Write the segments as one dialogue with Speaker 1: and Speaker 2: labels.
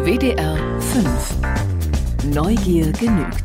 Speaker 1: WDR 5. Neugier genügt.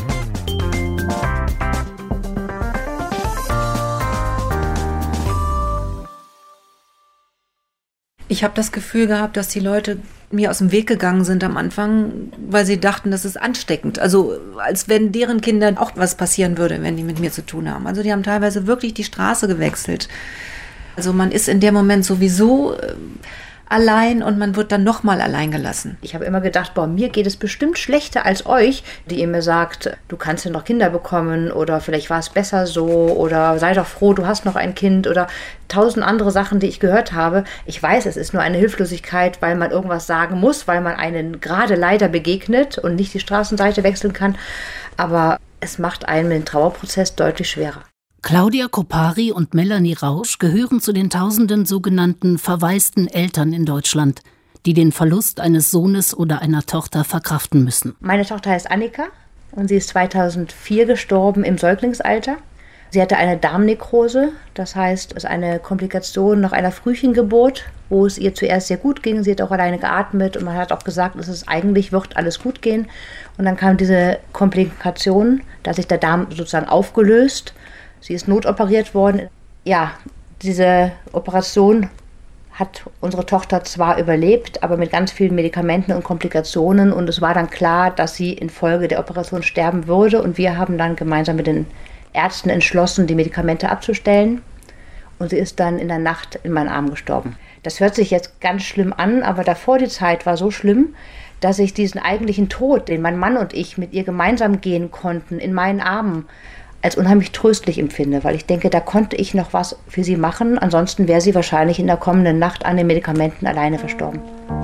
Speaker 2: Ich habe das Gefühl gehabt, dass die Leute mir aus dem Weg gegangen sind am Anfang, weil sie dachten, das ist ansteckend. Also als wenn deren Kindern auch was passieren würde, wenn die mit mir zu tun haben. Also die haben teilweise wirklich die Straße gewechselt. Also man ist in dem Moment sowieso allein und man wird dann nochmal allein gelassen.
Speaker 3: Ich habe immer gedacht, mir geht es bestimmt schlechter als euch, die ihr mir sagt, du kannst ja noch Kinder bekommen oder vielleicht war es besser so oder sei doch froh, du hast noch ein Kind oder 1000 andere Sachen, die ich gehört habe. Ich weiß, es ist nur eine Hilflosigkeit, weil man irgendwas sagen muss, weil man einen gerade leider begegnet und nicht die Straßenseite wechseln kann. Aber es macht einen den Trauerprozess deutlich schwerer.
Speaker 4: Claudia Kopari und Melanie Rausch gehören zu den tausenden sogenannten verwaisten Eltern in Deutschland, die den Verlust eines Sohnes oder einer Tochter verkraften müssen.
Speaker 3: Meine Tochter heißt Annika und sie ist 2004 gestorben im Säuglingsalter. Sie hatte eine Darmnekrose, das heißt, es ist eine Komplikation nach einer Frühchengeburt, wo es ihr zuerst sehr gut ging. Sie hat auch alleine geatmet und man hat auch gesagt, eigentlich wird alles gut gehen. Und dann kam diese Komplikation, da hat sich der Darm sozusagen aufgelöst. Sie ist notoperiert worden. Ja, diese Operation hat unsere Tochter zwar überlebt, aber mit ganz vielen Medikamenten und Komplikationen. Und es war dann klar, dass sie infolge der Operation sterben würde. Und wir haben dann gemeinsam mit den Ärzten entschlossen, die Medikamente abzustellen. Und sie ist dann in der Nacht in meinen Armen gestorben. Das hört sich jetzt ganz schlimm an, aber davor die Zeit war so schlimm, dass ich diesen eigentlichen Tod, den mein Mann und ich mit ihr gemeinsam gehen konnten, in meinen Armen, als unheimlich tröstlich empfinde, weil ich denke, da konnte ich noch was für sie machen. Ansonsten wäre sie wahrscheinlich in der kommenden Nacht an den Medikamenten alleine verstorben.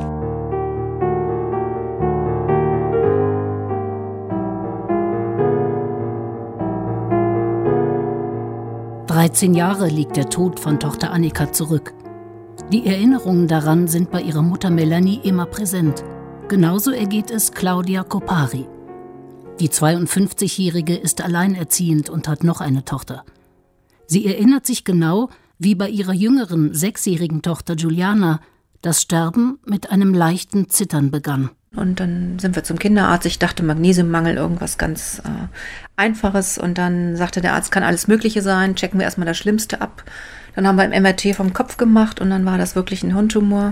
Speaker 4: (13 Jahre liegt der Tod von Tochter Annika zurück. Die Erinnerungen daran sind bei ihrer Mutter Melanie immer präsent. Genauso ergeht es Claudia Kopari. Die 52-Jährige ist alleinerziehend und hat noch eine Tochter. Sie erinnert sich genau, wie bei ihrer jüngeren 6-jährigen Tochter Juliana das Sterben mit einem leichten Zittern begann.
Speaker 2: Und dann sind wir zum Kinderarzt. Ich dachte, Magnesiummangel, irgendwas ganz Einfaches. Und dann sagte der Arzt, kann alles Mögliche sein. Checken wir erstmal das Schlimmste ab. Dann haben wir ein MRT vom Kopf gemacht und dann war das wirklich ein Hirntumor.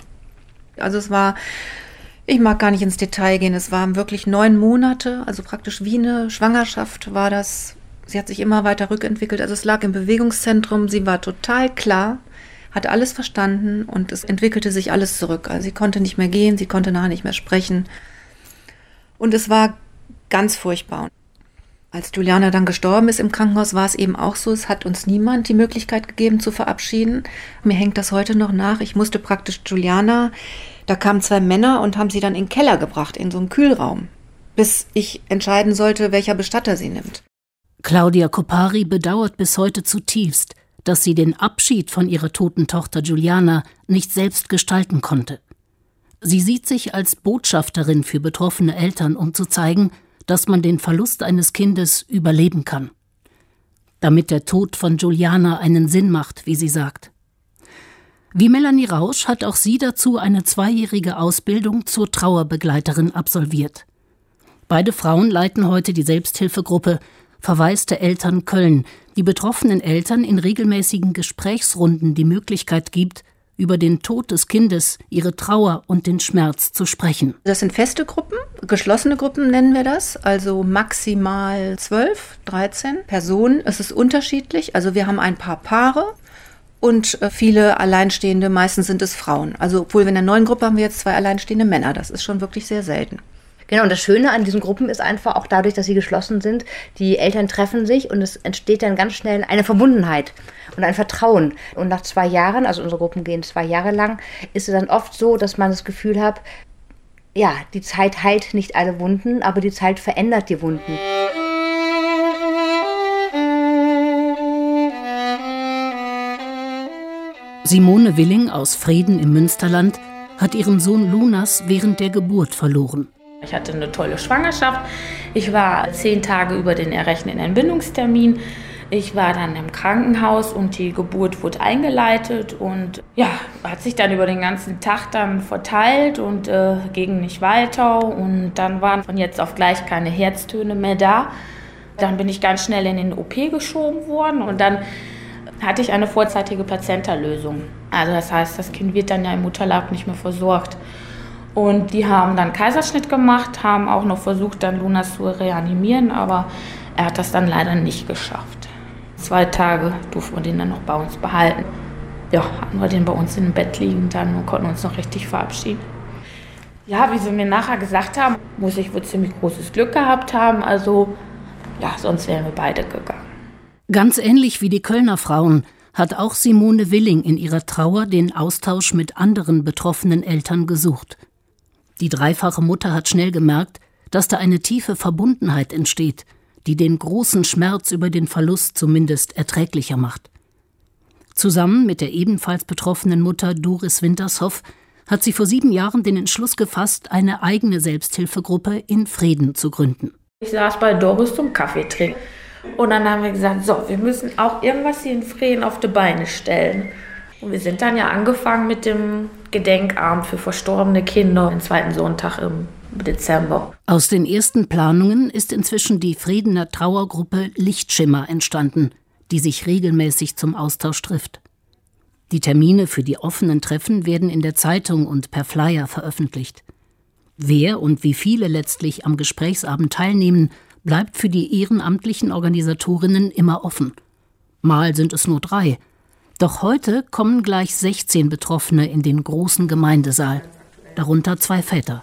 Speaker 2: Also es war... Ich mag gar nicht ins Detail gehen. Es waren wirklich 9 Monate, also praktisch wie eine Schwangerschaft war das. Sie hat sich immer weiter rückentwickelt. Also es lag im Bewegungszentrum. Sie war total klar, hat alles verstanden und es entwickelte sich alles zurück. Also sie konnte nicht mehr gehen, sie konnte nachher nicht mehr sprechen. Und es war ganz furchtbar. Als Juliana dann gestorben ist im Krankenhaus, war es eben auch so, es hat uns niemand die Möglichkeit gegeben zu verabschieden. Mir hängt das heute noch nach. Ich musste praktisch Juliana, da kamen 2 Männer und haben sie dann in den Keller gebracht, in so einen Kühlraum, bis ich entscheiden sollte, welcher Bestatter sie nimmt.
Speaker 4: Claudia Kopari bedauert bis heute zutiefst, dass sie den Abschied von ihrer toten Tochter Juliana nicht selbst gestalten konnte. Sie sieht sich als Botschafterin für betroffene Eltern, um zu zeigen, dass man den Verlust eines Kindes überleben kann. Damit der Tod von Juliana einen Sinn macht, wie sie sagt. Wie Melanie Rausch hat auch sie dazu eine 2-jährige Ausbildung zur Trauerbegleiterin absolviert. Beide Frauen leiten heute die Selbsthilfegruppe Verwaiste Eltern Köln, die betroffenen Eltern in regelmäßigen Gesprächsrunden die Möglichkeit gibt, über den Tod des Kindes, ihre Trauer und den Schmerz zu sprechen.
Speaker 2: Das sind feste Gruppen, geschlossene Gruppen nennen wir das, also maximal 12, 13 Personen. Es ist unterschiedlich, also wir haben ein paar Paare und viele Alleinstehende, meistens sind es Frauen. Also obwohl wir in der neuen Gruppe haben wir jetzt 2 alleinstehende Männer, das ist schon wirklich sehr selten.
Speaker 3: Genau, und das Schöne an diesen Gruppen ist einfach auch dadurch, dass sie geschlossen sind, die Eltern treffen sich und es entsteht dann ganz schnell eine Verbundenheit und ein Vertrauen. Und nach 2 Jahren, also unsere Gruppen gehen 2 Jahre lang, ist es dann oft so, dass man das Gefühl hat, ja, die Zeit heilt nicht alle Wunden, aber die Zeit verändert die Wunden.
Speaker 4: Simone Willing aus Vreden im Münsterland hat ihren Sohn Lunas während der Geburt verloren.
Speaker 5: Ich hatte eine tolle Schwangerschaft. Ich war 10 Tage über den errechneten Entbindungstermin. Ich war dann im Krankenhaus und die Geburt wurde eingeleitet und ja, hat sich dann über den ganzen Tag dann verteilt und ging nicht weiter. Und dann waren von jetzt auf gleich keine Herztöne mehr da. Dann bin ich ganz schnell in den OP geschoben worden und dann hatte ich eine vorzeitige Plazentalösung. Also das heißt, das Kind wird dann ja im Mutterleib nicht mehr versorgt. Und die haben dann Kaiserschnitt gemacht, haben auch noch versucht, dann Lunas zu reanimieren, aber er hat das dann leider nicht geschafft. 2 Tage durften wir den dann noch bei uns behalten. Ja, hatten wir den bei uns im Bett liegen dann und konnten uns noch richtig verabschieden. Ja, wie sie mir nachher gesagt haben, muss ich wohl ziemlich großes Glück gehabt haben. Also ja, sonst wären wir beide gegangen.
Speaker 4: Ganz ähnlich wie die Kölner Frauen hat auch Simone Willing in ihrer Trauer den Austausch mit anderen betroffenen Eltern gesucht. Die dreifache Mutter hat schnell gemerkt, dass da eine tiefe Verbundenheit entsteht, die den großen Schmerz über den Verlust zumindest erträglicher macht. Zusammen mit der ebenfalls betroffenen Mutter Doris Wintershoff hat sie vor 7 Jahren den Entschluss gefasst, eine eigene Selbsthilfegruppe in Frieden zu gründen.
Speaker 5: Ich saß bei Doris zum Kaffee trinken und dann haben wir gesagt, so, wir müssen auch irgendwas hier in Frieden auf die Beine stellen. Und wir sind dann ja angefangen mit dem Gedenkabend für verstorbene Kinder, den 2. Sonntag im Dezember.
Speaker 4: Aus den ersten Planungen ist inzwischen die Friedener Trauergruppe Lichtschimmer entstanden, die sich regelmäßig zum Austausch trifft. Die Termine für die offenen Treffen werden in der Zeitung und per Flyer veröffentlicht. Wer und wie viele letztlich am Gesprächsabend teilnehmen, bleibt für die ehrenamtlichen Organisatorinnen immer offen. Mal sind es nur 3. Doch heute kommen gleich 16 Betroffene in den großen Gemeindesaal, darunter 2 Väter.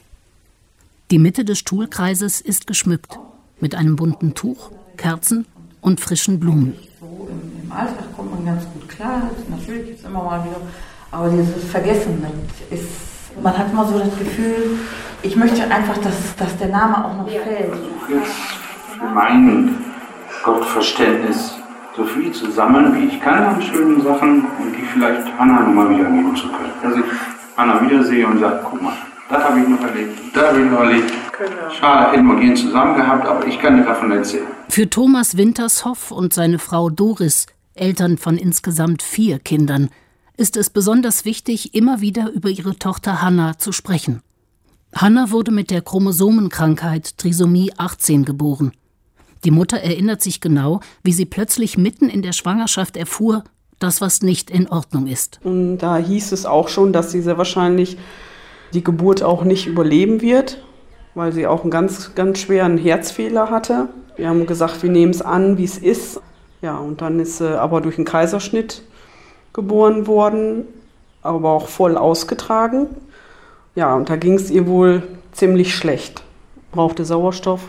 Speaker 4: Die Mitte des Stuhlkreises ist geschmückt, mit einem bunten Tuch, Kerzen und frischen Blumen.
Speaker 6: So im Alltag kommt man ganz gut klar, natürlich ist immer mal wieder, aber dieses Vergessen ist, man hat immer so das Gefühl, ich möchte einfach, dass der Name auch noch fällt.
Speaker 7: Jetzt für mein Gottverständnis so viel zu sammeln, wie ich kann an schönen Sachen und die vielleicht Hanna nochmal wieder geben zu können. Dass ich Hanna wiedersehe und sage, guck mal, das habe ich noch erlebt, das habe ich noch erlebt. Genau. Schade, hätten wir gern zusammen gehabt, aber ich kann dir davon erzählen.
Speaker 4: Für Thomas Wintershoff und seine Frau Doris, Eltern von insgesamt 4 Kindern, ist es besonders wichtig, immer wieder über ihre Tochter Hanna zu sprechen. Hanna wurde mit der Chromosomenkrankheit Trisomie 18 geboren. Die Mutter erinnert sich genau, wie sie plötzlich mitten in der Schwangerschaft erfuhr, dass was nicht in Ordnung ist.
Speaker 8: Und da hieß es auch schon, dass sie sehr wahrscheinlich die Geburt auch nicht überleben wird, weil sie auch einen ganz, ganz schweren Herzfehler hatte. Wir haben gesagt, wir nehmen es an, wie es ist. Ja, und dann ist sie aber durch einen Kaiserschnitt geboren worden, aber auch voll ausgetragen. Ja, und da ging es ihr wohl ziemlich schlecht. Brauchte Sauerstoff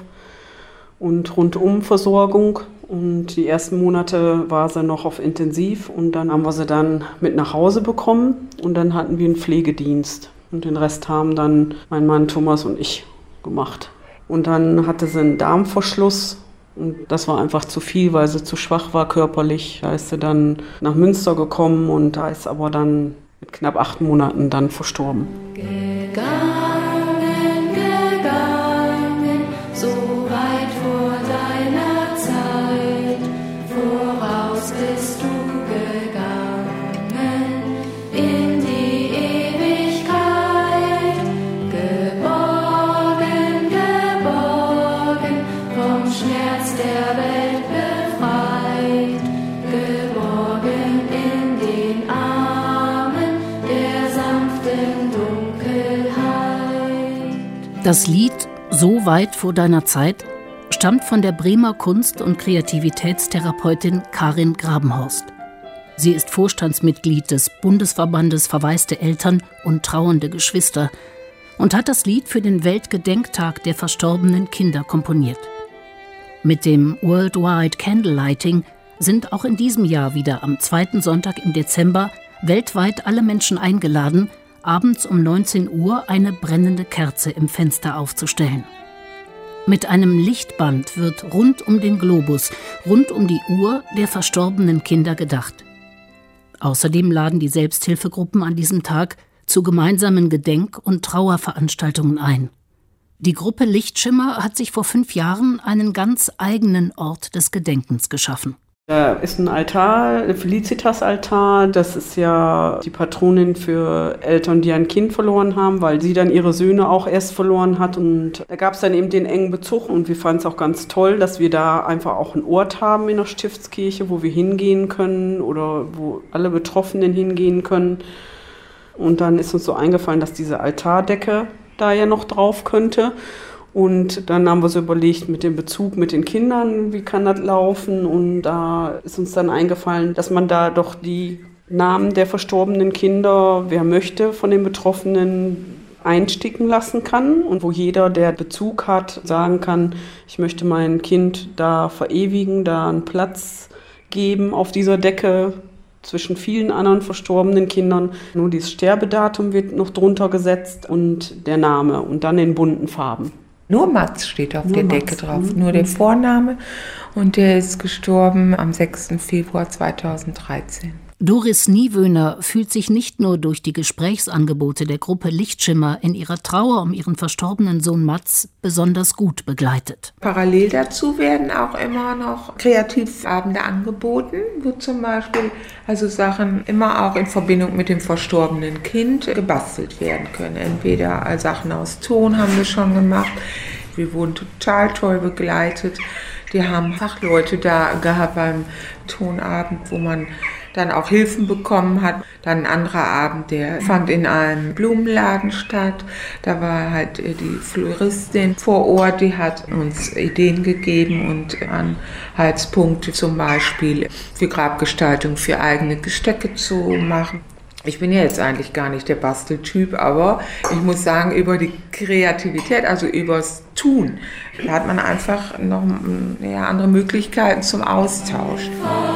Speaker 8: und Rundumversorgung. Und die ersten Monate war sie noch auf Intensiv und dann haben wir sie dann mit nach Hause bekommen und dann hatten wir einen Pflegedienst. Und den Rest haben dann mein Mann Thomas und ich gemacht. Und dann hatte sie einen Darmverschluss und das war einfach zu viel, weil sie zu schwach war körperlich. Da ist sie dann nach Münster gekommen und da ist aber dann mit knapp 8 Monaten dann verstorben.
Speaker 9: So weit vor deiner Zeit, voraus bist du gegangen in die Ewigkeit, geborgen, geborgen, vom Schmerz der Welt befreit, geborgen in den Armen der sanften Dunkelheit.
Speaker 4: Das Lied So weit vor deiner Zeit stammt von der Bremer Kunst- und Kreativitätstherapeutin Karin Grabenhorst. Sie ist Vorstandsmitglied des Bundesverbandes Verwaiste Eltern und trauernde Geschwister und hat das Lied für den Weltgedenktag der verstorbenen Kinder komponiert. Mit dem Worldwide Candlelighting sind auch in diesem Jahr wieder am 2. Sonntag im Dezember weltweit alle Menschen eingeladen, abends um 19 Uhr eine brennende Kerze im Fenster aufzustellen. Mit einem Lichtband wird rund um den Globus, rund um die Uhr der verstorbenen Kinder gedacht. Außerdem laden die Selbsthilfegruppen an diesem Tag zu gemeinsamen Gedenk- und Trauerveranstaltungen ein. Die Gruppe Lichtschimmer hat sich vor 5 Jahren einen ganz eigenen Ort des Gedenkens geschaffen.
Speaker 8: Da ist ein Altar, ein Felicitas-Altar. Das ist ja die Patronin für Eltern, die ein Kind verloren haben, weil sie dann ihre Söhne auch erst verloren hat. Und da gab es dann eben den engen Bezug. Und wir fanden es auch ganz toll, dass wir da einfach auch einen Ort haben in der Stiftskirche, wo wir hingehen können oder wo alle Betroffenen hingehen können. Und dann ist uns so eingefallen, dass diese Altardecke da ja noch drauf könnte. Und dann haben wir so überlegt, mit dem Bezug mit den Kindern, wie kann das laufen? Und da ist uns dann eingefallen, dass man da doch die Namen der verstorbenen Kinder, wer möchte, von den Betroffenen einsticken lassen kann. Und wo jeder, der Bezug hat, sagen kann, ich möchte mein Kind da verewigen, da einen Platz geben auf dieser Decke zwischen vielen anderen verstorbenen Kindern. Nur dieses Sterbedatum wird noch drunter gesetzt und der Name und dann in bunten Farben.
Speaker 10: Nur Mats steht auf der Decke drauf, nur der
Speaker 8: Mhm.
Speaker 10: Vorname, und der ist gestorben am 6. Februar 2013.
Speaker 4: Doris Niewöhner fühlt sich nicht nur durch die Gesprächsangebote der Gruppe Lichtschimmer in ihrer Trauer um ihren verstorbenen Sohn Mats besonders gut begleitet.
Speaker 10: Parallel dazu werden auch immer noch Kreativabende angeboten, wo zum Beispiel also Sachen immer auch in Verbindung mit dem verstorbenen Kind gebastelt werden können. Entweder Sachen aus Ton haben wir schon gemacht. Wir wurden total toll begleitet. Die haben Fachleute da gehabt beim Tonabend, wo man dann auch Hilfen bekommen hat. Dann ein anderer Abend, der fand in einem Blumenladen statt. Da war halt die Floristin vor Ort, die hat uns Ideen gegeben und Anhaltspunkte, zum Beispiel für Grabgestaltung, für eigene Gestöcke zu machen. Ich bin ja jetzt eigentlich gar nicht der Basteltyp, aber ich muss sagen, über die Kreativität, also übers Tun, da hat man einfach noch andere Möglichkeiten zum Austausch.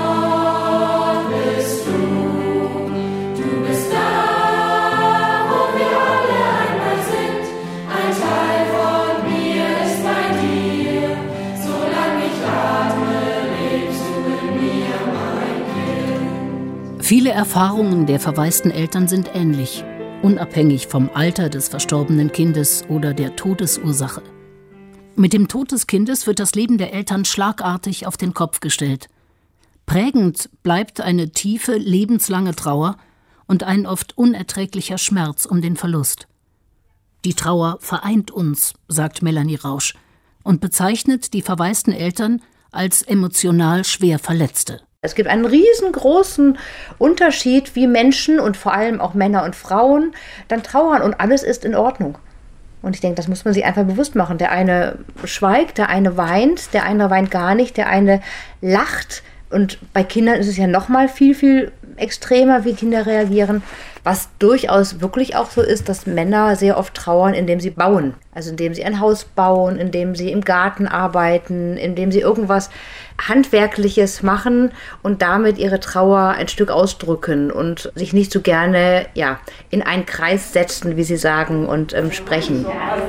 Speaker 4: Viele Erfahrungen der verwaisten Eltern sind ähnlich, unabhängig vom Alter des verstorbenen Kindes oder der Todesursache. Mit dem Tod des Kindes wird das Leben der Eltern schlagartig auf den Kopf gestellt. Prägend bleibt eine tiefe, lebenslange Trauer und ein oft unerträglicher Schmerz um den Verlust. Die Trauer vereint uns, sagt Melanie Rausch, und bezeichnet die verwaisten Eltern als emotional schwer Verletzte.
Speaker 3: Es gibt einen riesengroßen Unterschied, wie Menschen und vor allem auch Männer und Frauen dann trauern und alles ist in Ordnung. Und ich denke, das muss man sich einfach bewusst machen. Der eine schweigt, der eine weint gar nicht, der eine lacht. Und bei Kindern ist es ja noch mal viel, viel extremer, wie Kinder reagieren. Was durchaus wirklich auch so ist, dass Männer sehr oft trauern, indem sie bauen. Also indem sie ein Haus bauen, indem sie im Garten arbeiten, indem sie irgendwas Handwerkliches machen und damit ihre Trauer ein Stück ausdrücken und sich nicht so gerne in einen Kreis setzen, wie sie sagen, und sprechen.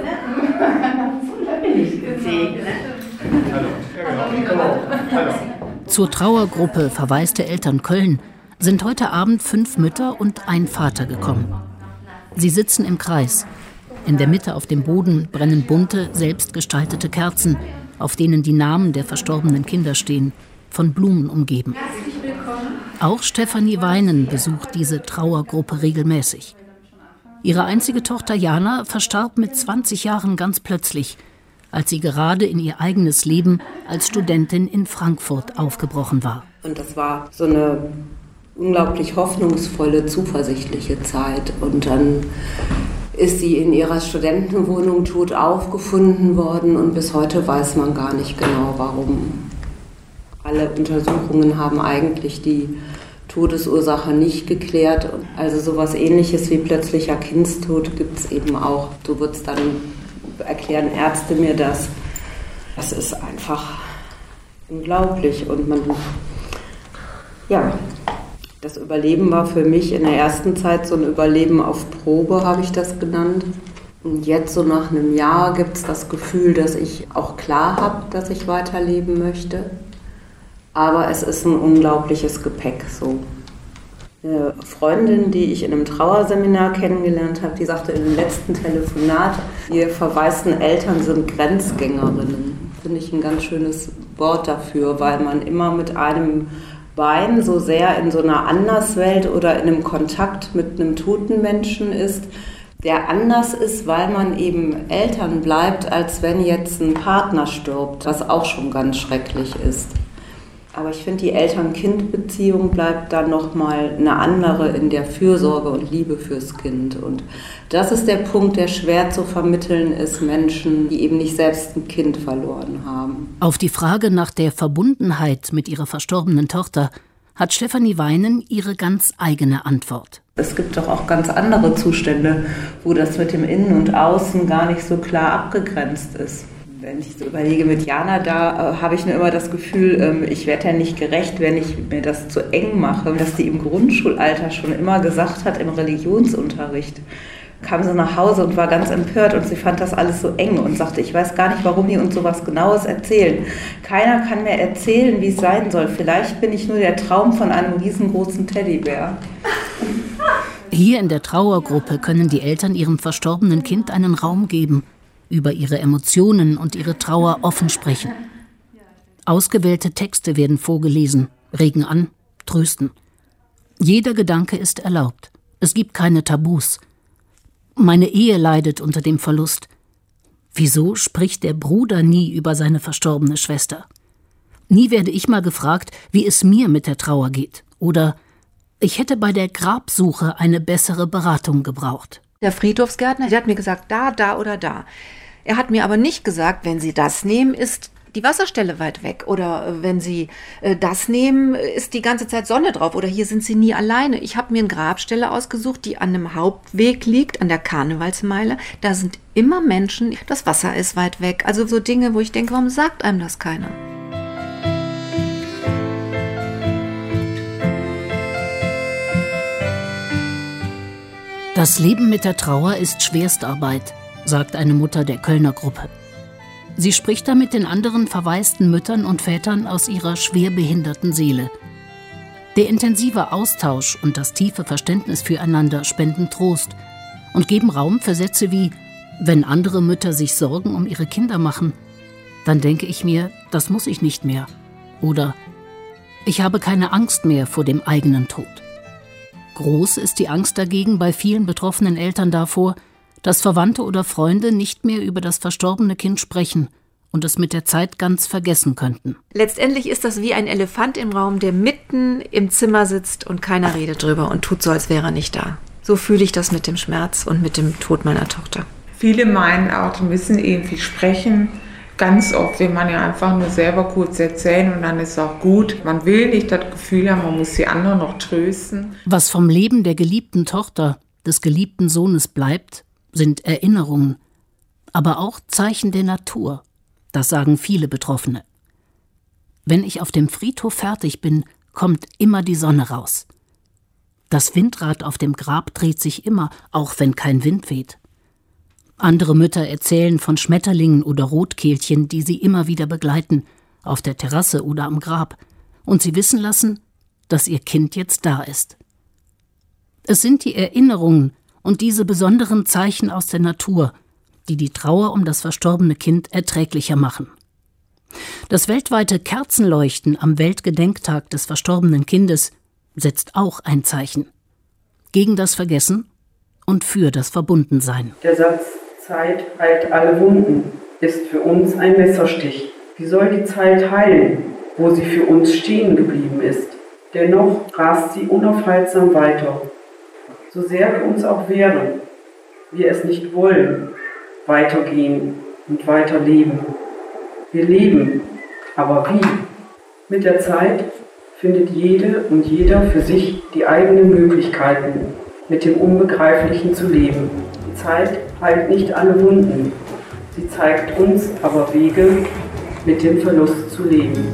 Speaker 4: Zur Trauergruppe Verwaiste Eltern Köln sind heute Abend 5 Mütter und ein Vater gekommen. Sie sitzen im Kreis. In der Mitte auf dem Boden brennen bunte, selbstgestaltete Kerzen, auf denen die Namen der verstorbenen Kinder stehen, von Blumen umgeben. Auch Stefanie Weinen besucht diese Trauergruppe regelmäßig. Ihre einzige Tochter Jana verstarb mit 20 Jahren ganz plötzlich, als sie gerade in ihr eigenes Leben als Studentin in Frankfurt aufgebrochen war.
Speaker 11: Und das war so eine unglaublich hoffnungsvolle, zuversichtliche Zeit. Und dann ist sie in ihrer Studentenwohnung tot aufgefunden worden und bis heute weiß man gar nicht genau, warum. Alle Untersuchungen haben eigentlich die Todesursache nicht geklärt. Also sowas Ähnliches wie plötzlicher Kindstod gibt es eben auch. So wird es dann, erklären Ärzte mir das. Das ist einfach unglaublich und das Überleben war für mich in der ersten Zeit so ein Überleben auf Probe, habe ich das genannt. Und jetzt so nach einem Jahr gibt es das Gefühl, dass ich auch klar habe, dass ich weiterleben möchte. Aber es ist ein unglaubliches Gepäck so. Eine Freundin, die ich in einem Trauerseminar kennengelernt habe, die sagte in dem letzten Telefonat, ihr verwaisten Eltern sind Grenzgängerinnen. Finde ich ein ganz schönes Wort dafür, weil man immer mit einem Bein so sehr in so einer Anderswelt oder in einem Kontakt mit einem toten Menschen ist, der anders ist, weil man eben Eltern bleibt, als wenn jetzt ein Partner stirbt, was auch schon ganz schrecklich ist. Aber ich finde, die Eltern-Kind-Beziehung bleibt dann nochmal eine andere in der Fürsorge und Liebe fürs Kind. Und das ist der Punkt, der schwer zu vermitteln ist, Menschen, die eben nicht selbst ein Kind verloren haben.
Speaker 4: Auf die Frage nach der Verbundenheit mit ihrer verstorbenen Tochter hat Stefanie Weinen ihre ganz eigene Antwort.
Speaker 11: Es gibt doch auch ganz andere Zustände, wo das mit dem Innen und Außen gar nicht so klar abgegrenzt ist. Wenn ich so überlege mit Jana, da habe ich nur immer das Gefühl, ich werde ja nicht gerecht, wenn ich mir das zu eng mache. Dass die im Grundschulalter schon immer gesagt hat, im Religionsunterricht, kam sie nach Hause und war ganz empört und sie fand das alles so eng und sagte, ich weiß gar nicht, warum die uns sowas Genaues erzählen. Keiner kann mir erzählen, wie es sein soll. Vielleicht bin ich nur der Traum von einem riesengroßen Teddybär.
Speaker 4: Hier in der Trauergruppe können die Eltern ihrem verstorbenen Kind einen Raum geben, über ihre Emotionen und ihre Trauer offen sprechen. Ausgewählte Texte werden vorgelesen, regen an, trösten. Jeder Gedanke ist erlaubt. Es gibt keine Tabus. Meine Ehe leidet unter dem Verlust. Wieso spricht der Bruder nie über seine verstorbene Schwester? Nie werde ich mal gefragt, wie es mir mit der Trauer geht. Oder ich hätte bei der Grabsuche eine bessere Beratung gebraucht.
Speaker 2: Der Friedhofsgärtner, der hat mir gesagt, da oder da. Er hat mir aber nicht gesagt, wenn Sie das nehmen, ist die Wasserstelle weit weg. Oder wenn Sie das nehmen, ist die ganze Zeit Sonne drauf. Oder hier sind Sie nie alleine. Ich habe mir eine Grabstelle ausgesucht, die an einem Hauptweg liegt, an der Karnevalsmeile. Da sind immer Menschen, das Wasser ist weit weg. Also so Dinge, wo ich denke, warum sagt einem das keiner?
Speaker 4: Das Leben mit der Trauer ist Schwerstarbeit, sagt eine Mutter der Kölner Gruppe. Sie spricht da mit den anderen verwaisten Müttern und Vätern aus ihrer schwerbehinderten Seele. Der intensive Austausch und das tiefe Verständnis füreinander spenden Trost und geben Raum für Sätze wie, wenn andere Mütter sich Sorgen um ihre Kinder machen, dann denke ich mir, das muss ich nicht mehr. Oder ich habe keine Angst mehr vor dem eigenen Tod. Groß ist die Angst dagegen bei vielen betroffenen Eltern davor, dass Verwandte oder Freunde nicht mehr über das verstorbene Kind sprechen und es mit der Zeit ganz vergessen könnten.
Speaker 2: Letztendlich ist das wie ein Elefant im Raum, der mitten im Zimmer sitzt und keiner redet drüber und tut so, als wäre er nicht da. So fühle ich das mit dem Schmerz und mit dem Tod meiner Tochter.
Speaker 10: Viele meinen auch, die müssen irgendwie sprechen. Ganz oft will man ja einfach nur selber kurz erzählen und dann ist auch gut. Man will nicht das Gefühl haben, man muss die anderen noch trösten.
Speaker 4: Was vom Leben der geliebten Tochter, des geliebten Sohnes bleibt, sind Erinnerungen, aber auch Zeichen der Natur. Das sagen viele Betroffene. Wenn ich auf dem Friedhof fertig bin, kommt immer die Sonne raus. Das Windrad auf dem Grab dreht sich immer, auch wenn kein Wind weht. Andere Mütter erzählen von Schmetterlingen oder Rotkehlchen, die sie immer wieder begleiten, auf der Terrasse oder am Grab, und sie wissen lassen, dass ihr Kind jetzt da ist. Es sind die Erinnerungen und diese besonderen Zeichen aus der Natur, die die Trauer um das verstorbene Kind erträglicher machen. Das weltweite Kerzenleuchten am Weltgedenktag des verstorbenen Kindes setzt auch ein Zeichen. Gegen das Vergessen und für das Verbundensein.
Speaker 8: Der Satz Zeit heilt alle Wunden ist für uns ein Messerstich. Wie soll die Zeit heilen, wo sie für uns stehen geblieben ist? Dennoch rast sie unaufhaltsam weiter. So sehr wir uns auch wehren, wir es nicht wollen, weitergehen und weiterleben. Wir leben, aber wie? Mit der Zeit findet jede und jeder für sich die eigenen Möglichkeiten, mit dem Unbegreiflichen zu leben. Die Zeit heilt nicht alle Wunden, sie zeigt uns aber Wege, mit dem Verlust zu leben.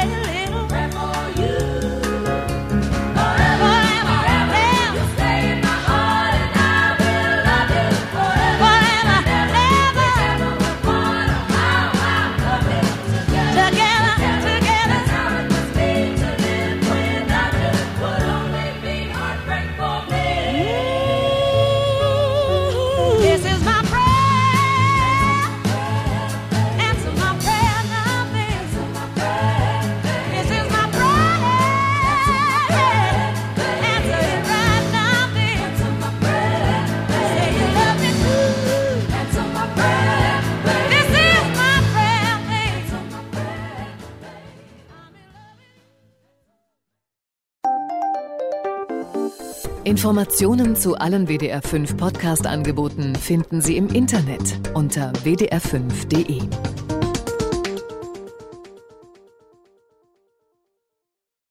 Speaker 9: Stay in my
Speaker 1: Informationen zu allen WDR 5 Podcast-Angeboten finden Sie im Internet unter wdr5.de.